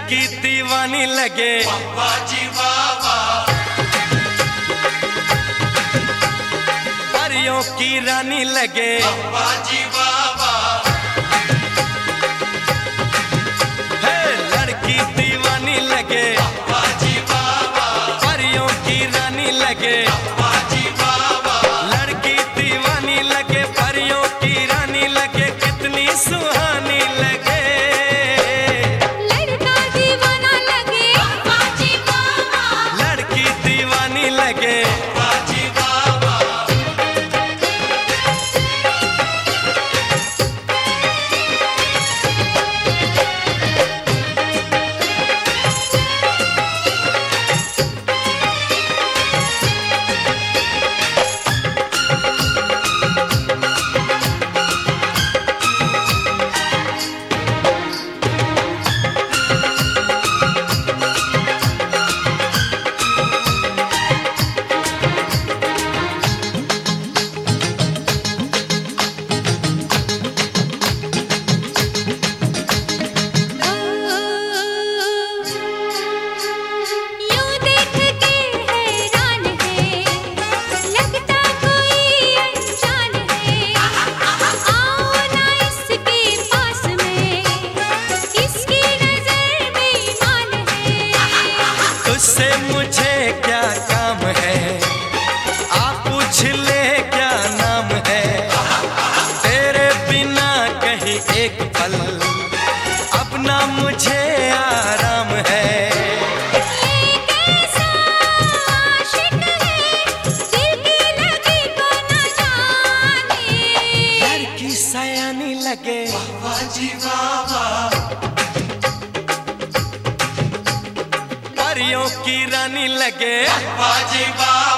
लड़की दीवानी लगे बाजी बाबा, परियों की रानी लगे बाजी बाबा, हे लड़की दीवानी लगे बाजी बाबा, परियों की रानी लगे बाजी बाबा, लड़की दीवानी लगे परियों की रानी लगे कितनी सुहानी लगे लड़का दीवाना लगे बाजी बाबा, लड़की दीवानी लगे बाजी बाबा, यूं देख के हैरान है, लगता कोई अनजान है। आओ ना इसके पास में, इसकी नजर बेईमान है। तुझसे मुझे क्या काम है आप पूछ ले क्या नाम है तेरे बिना कहीं एक पल अपना मुझे आराम है ये कैसा आशिक है, दिल की लगी को न जाने। लड़की सयानी लगे बाजी बाबा, परियों की रानी लगे बाजी बाबा,